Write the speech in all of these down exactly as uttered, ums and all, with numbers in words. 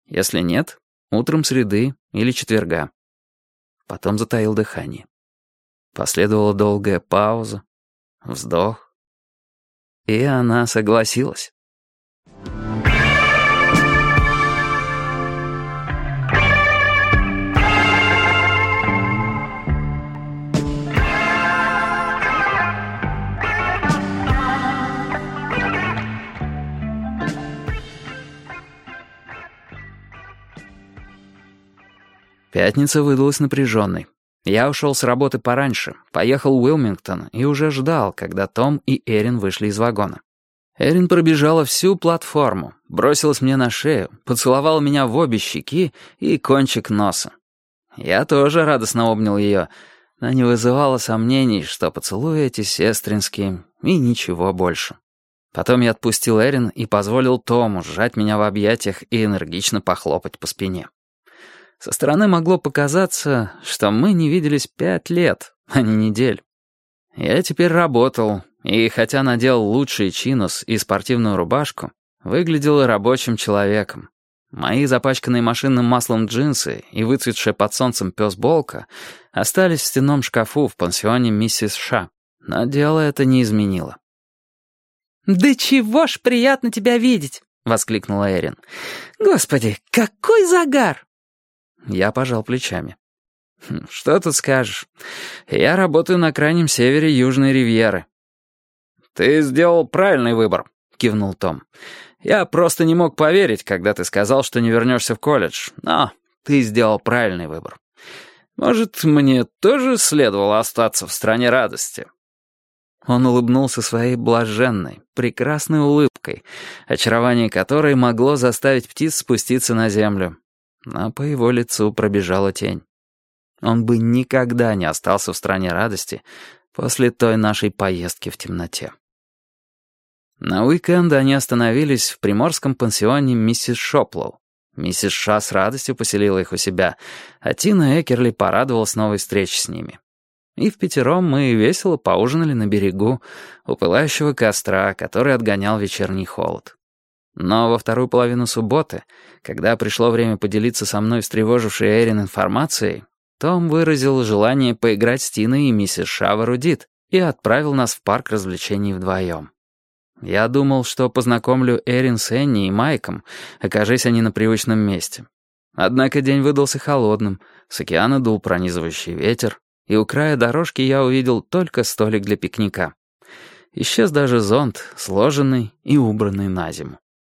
Если нет, утром среды или четверга. Потом затаил дыхание. Последовала долгая пауза, вздох. И она согласилась. Пятница выдалась напряженной. Я ушел с работы пораньше, поехал в Уилмингтон и уже ждал, когда Том и Эрин вышли из вагона. Эрин пробежала всю платформу, бросилась мне на шею, поцеловала меня в обе щеки и кончик носа. Я тоже радостно обнял ее, но не вызывало сомнений, что поцелуи эти сестринские и ничего больше. Потом я отпустил Эрин и позволил Тому сжать меня в объятиях и энергично похлопать по спине. Со стороны могло показаться, что мы не виделись пять лет, а не недель. Я теперь работал, и хотя надел лучший чинус и спортивную рубашку, выглядел рабочим человеком. Мои запачканные машинным маслом джинсы и выцветшая под солнцем пёсболка остались в стенном шкафу в пансионе миссис Ша, но дело это не изменило. «Да чего ж приятно тебя видеть!» — воскликнула Эрин. «Господи, какой загар!» Я пожал плечами. «Что тут скажешь? Я работаю на крайнем севере Южной Ривьеры». «Ты сделал правильный выбор», — кивнул Том. «Я просто не мог поверить, когда ты сказал, что не вернешься в колледж. Но ты сделал правильный выбор. Может, мне тоже следовало остаться в стране радости?» Он улыбнулся своей блаженной, прекрасной улыбкой, очарование которой могло заставить птиц спуститься на землю. Но по его лицу пробежала тень. Он бы никогда не остался в стране радости после той нашей поездки в темноте. На уикенд они остановились в приморском пансионе миссис Шоплоу. Миссис Ша с радостью поселила их у себя, а Тина Экерли порадовалась новой встрече с ними. И впятером мы весело поужинали на берегу у пылающего костра, который отгонял вечерний холод. Но во вторую половину субботы, когда пришло время поделиться со мной встревожившей Эрин информацией, Том выразил желание поиграть с Тиной и миссис Ша в эрудит и отправил нас в парк развлечений вдвоем. Я думал, что познакомлю Эрин с Энни и Майком, окажись они на привычном месте. Однако день выдался холодным, с океана дул пронизывающий ветер, и у края дорожки я увидел только столик для пикника. Исчез даже зонт, сложенный и убранный на зиму.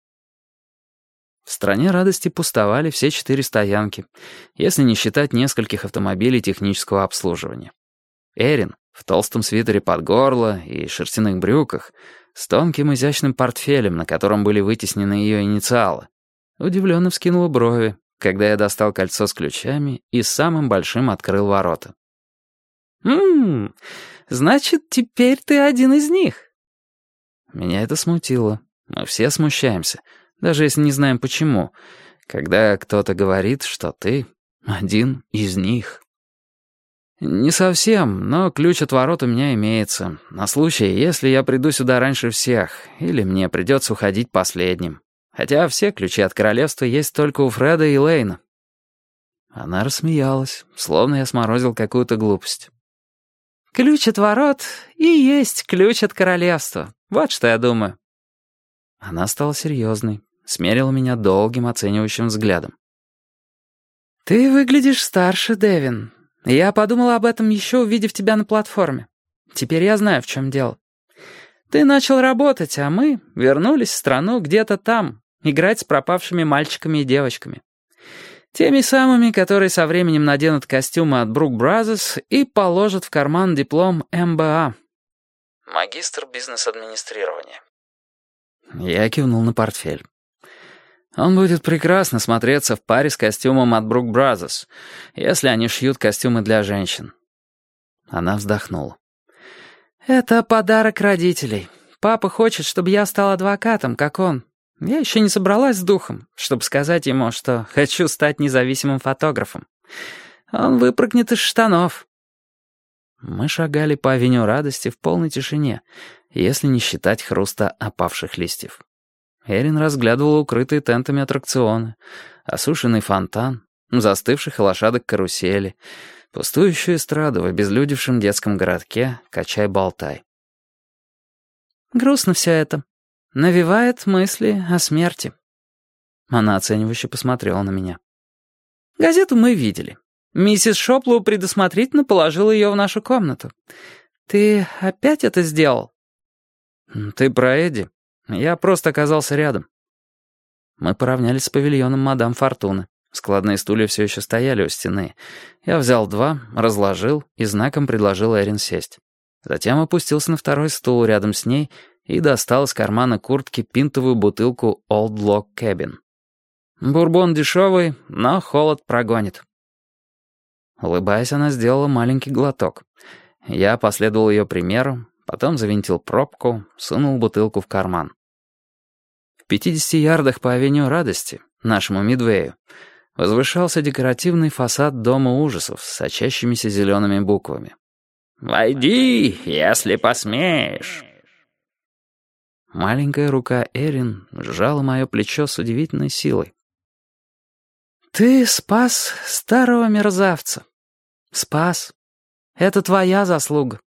В стране радости пустовали все четыре стоянки, если не считать нескольких автомобилей технического обслуживания. Эрин в толстом свитере под горло и шерстяных брюках, с тонким изящным портфелем, на котором были вытеснены ее инициалы, удивленно вскинула брови, когда я достал кольцо с ключами и самым большим открыл ворота. «Ммм, значит, теперь ты один из них». Меня это смутило. Мы все смущаемся, даже если не знаем почему, когда кто-то говорит, что ты один из них. Не совсем, но ключ от ворот у меня имеется, на случай, если я приду сюда раньше всех, или мне придется уходить последним. Хотя все ключи от королевства есть только у Фреда и Лейна. Она рассмеялась, словно я сморозил какую-то глупость. «Ключ от ворот и есть ключ от королевства. Вот что я думаю». Она стала серьезной, смерила меня долгим оценивающим взглядом. «Ты выглядишь старше, Дэвин. Я подумала об этом еще, увидев тебя на платформе. Теперь я знаю, в чем дело. Ты начал работать, а мы вернулись в страну где-то там, играть с пропавшими мальчиками и девочками. Теми самыми, которые со временем наденут костюмы от Брук Бразерс и положат в карман диплом эм бэ а. Магистр бизнес-администрирования. Я кивнул на портфель. Он будет прекрасно смотреться в паре с костюмом от Брук Бразерс, если они шьют костюмы для женщин. Она вздохнула. «Это подарок родителей. Папа хочет, чтобы я стал адвокатом, как он. Я еще не собралась с духом, чтобы сказать ему, что хочу стать независимым фотографом. Он выпрыгнет из штанов». Мы шагали по авеню радости в полной тишине, если не считать хруста опавших листьев. Эрин разглядывала укрытые тентами аттракционы, осушенный фонтан, застывших лошадок карусели, пустующую эстраду в обезлюдевшем детском городке «Качай-болтай». «Грустно все это. Навевает мысли о смерти». Она оценивающе посмотрела на меня. «Газету мы видели. Миссис Шоплоу предусмотрительно положила ее в нашу комнату. Ты опять это сделал?» «Ты про Эдди? Я просто оказался рядом». Мы поравнялись с павильоном мадам Фортуны. Складные стулья все еще стояли у стены. Я взял два, разложил и знаком предложил Эрин сесть. Затем опустился на второй стул рядом с ней и достал из кармана куртки пинтовую бутылку Old Log Cabin. Бурбон дешевый, но холод прогонит. Улыбаясь, она сделала маленький глоток. Я последовал ее примеру, потом завинтил пробку, сунул бутылку в карман. В пятидесяти ярдах по авеню Радости, нашему Мидвею, возвышался декоративный фасад дома ужасов с сочащимися зелеными буквами. «Войди, если посмеешь». Маленькая рука Эрин сжала мое плечо с удивительной силой. «Ты спас старого мерзавца. Спас. Это твоя заслуга».